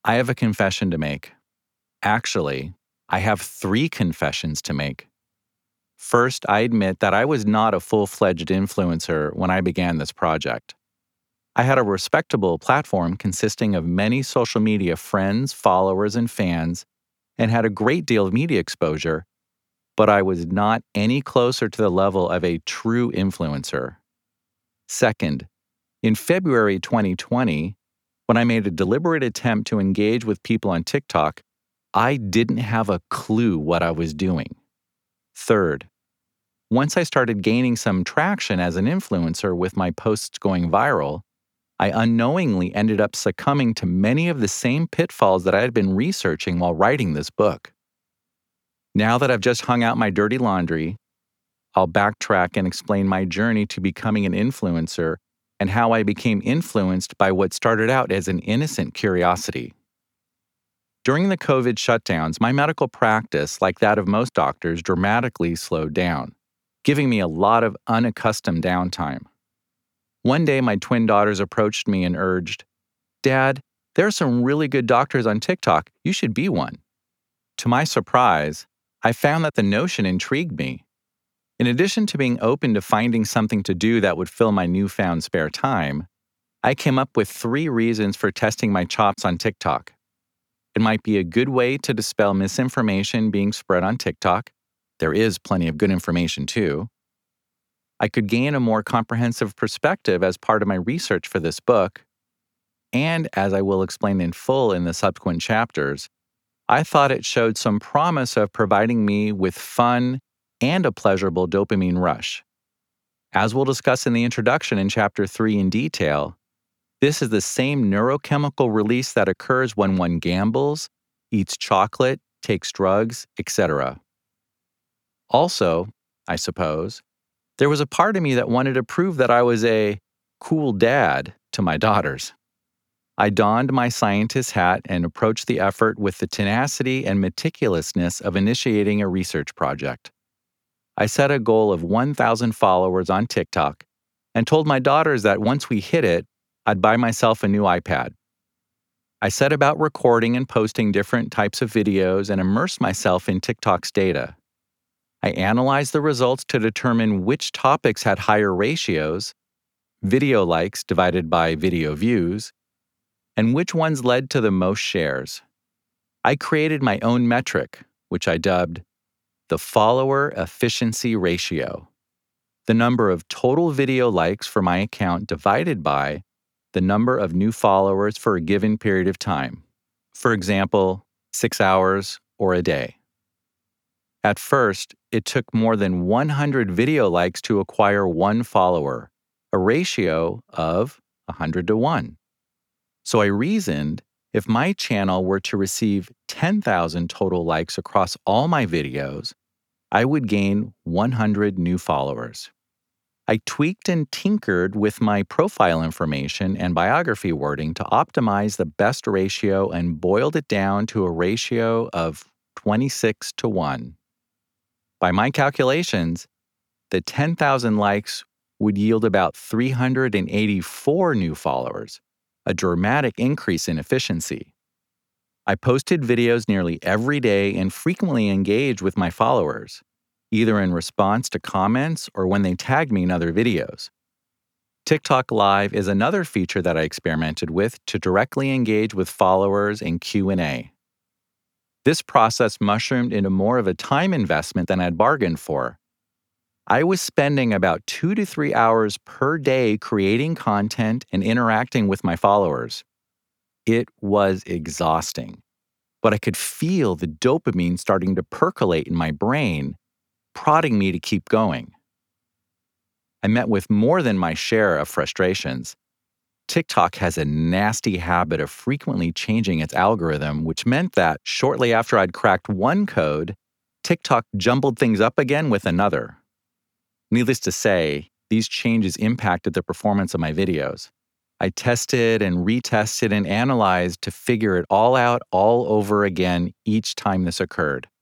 I have a confession to make. Actually, I have 3 confessions to make. First, I admit that I was not a full-fledged influencer when I began this project. I had a respectable platform consisting of many social media friends, followers, and fans, and had a great deal of media exposure, but I was not any closer to the level of a true influencer. Second, in February 2020, when I made a deliberate attempt to engage with people on TikTok, I didn't have a clue what I was doing. Third, once I started gaining some traction as an influencer with my posts going viral, I unknowingly ended up succumbing to many of the same pitfalls that I had been researching while writing this book. Now that I've just hung out my dirty laundry, I'll backtrack and explain my journey to becoming an influencer and how I became influenced by what started out as an innocent curiosity. During the COVID shutdowns, my medical practice, like that of most doctors, dramatically slowed down, giving me a lot of unaccustomed downtime. One day, my twin daughters approached me and urged, "Dad, there are some really good doctors on TikTok. You should be one." To my surprise, I found that the notion intrigued me. In addition to being open to finding something to do that would fill my newfound spare time, I came up with 3 reasons for testing my chops on TikTok. It might be a good way to dispel misinformation being spread on TikTok. There is plenty of good information too. I could gain a more comprehensive perspective as part of my research for this book. And as I will explain in full in the subsequent chapters, I thought it showed some promise of providing me with fun and a pleasurable dopamine rush. As we'll discuss in the introduction in Chapter 3 in detail, this is the same neurochemical release that occurs when one gambles, eats chocolate, takes drugs, etc. Also, I suppose, there was a part of me that wanted to prove that I was a cool dad to my daughters. I donned my scientist hat and approached the effort with the tenacity and meticulousness of initiating a research project. I set a goal of 1,000 followers on TikTok and told my daughters that once we hit it, I'd buy myself a new iPad. I set about recording and posting different types of videos and immersed myself in TikTok's data. I analyzed the results to determine which topics had higher ratios, video likes divided by video views, and which ones led to the most shares. I created my own metric, which I dubbed the follower efficiency ratio, the number of total video likes for my account divided by the number of new followers for a given period of time. For example, 6 hours or a day. At first, it took more than 100 video likes to acquire 1 follower, a ratio of 100 to 1. So I reasoned, if my channel were to receive 10,000 total likes across all my videos, I would gain 100 new followers. I tweaked and tinkered with my profile information and biography wording to optimize the best ratio and boiled it down to a ratio of 26 to 1. By my calculations, the 10,000 likes would yield about 384 new followers, a dramatic increase in efficiency. I posted videos nearly every day and frequently engaged with my followers, either in response to comments or when they tagged me in other videos. TikTok Live is another feature that I experimented with to directly engage with followers in Q&A. This process mushroomed into more of a time investment than I'd bargained for. I was spending about 2 to 3 hours per day creating content and interacting with my followers. It was exhausting, but I could feel the dopamine starting to percolate in my brain, prodding me to keep going. I met with more than my share of frustrations. TikTok has a nasty habit of frequently changing its algorithm, which meant that shortly after I'd cracked one code, TikTok jumbled things up again with another. Needless to say, these changes impacted the performance of my videos. I tested and retested and analyzed to figure it all out all over again each time this occurred.